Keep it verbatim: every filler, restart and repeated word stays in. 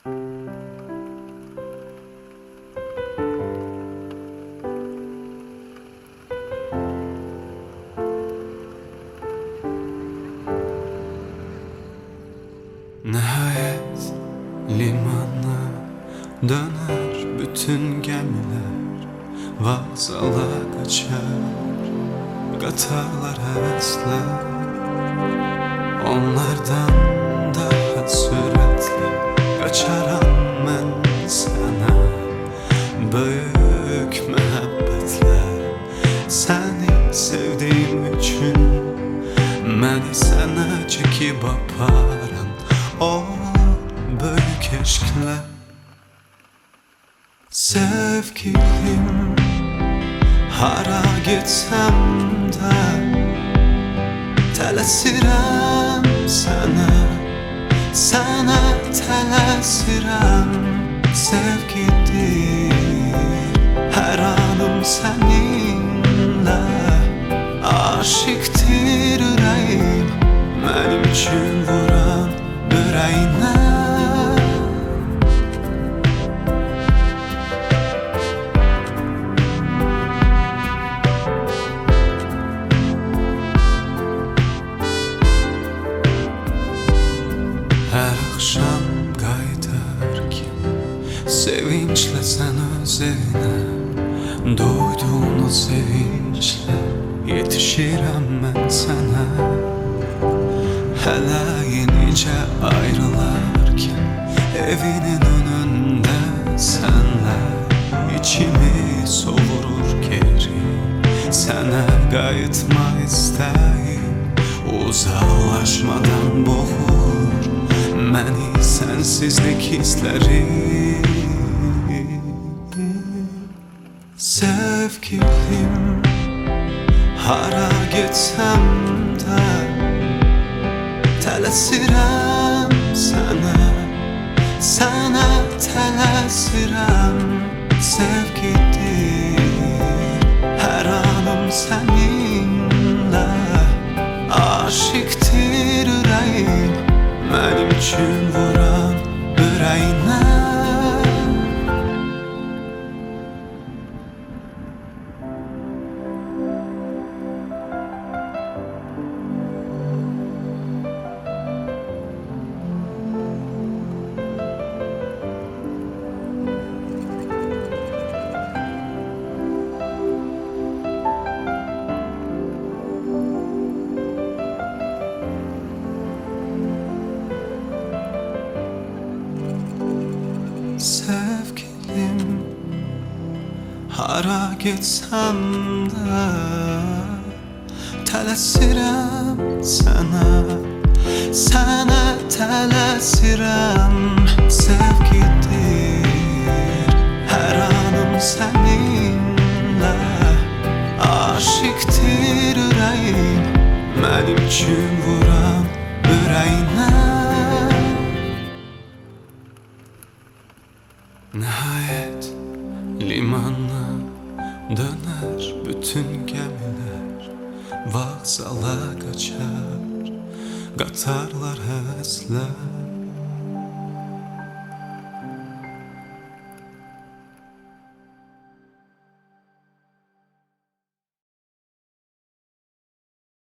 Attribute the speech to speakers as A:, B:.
A: Nihayet limana döner bütün gemiler, vağzala kaçar, katarlar hevesler. Onlardan daha süratli kaçaram ben sana, büyük muhabbetle. Seni sevdiğim için beni sana çekip aparan o büyük aşkla. Sevgilim, hara gitsem de tələsirəm sana, sana tələsirəm. Sevgidir her anım seninle, aşıktır ürəyim benim için vuran ürəyinə. Her akşam qayıdarkən sevinçlə sən öz evinə, doyduğun o sevinçlə yetişirəm mən sənə. Hələ yenicə ayrılarkən evinin önündə sənlə içimi soğurur geri. Sənə qayıtma istəyim uzaqlaşmadan boğur məni sənsizlik hissləri. Sevgilim, hara getsəm də tələsirəm sana, sana tələsirəm. Sevgidir her anım seninle, aşıktır ürəyim benim için vuran ürəyinə. Sevgilim, hara getsəm də tələsirəm sana, sana tələsirəm. Sevgidir her anım seninle, aşıktır ürəyim benim için vuran ürəyinə. Nihayet limana döner bütün gemiler, vağzala kaçar, katarlar hevesler.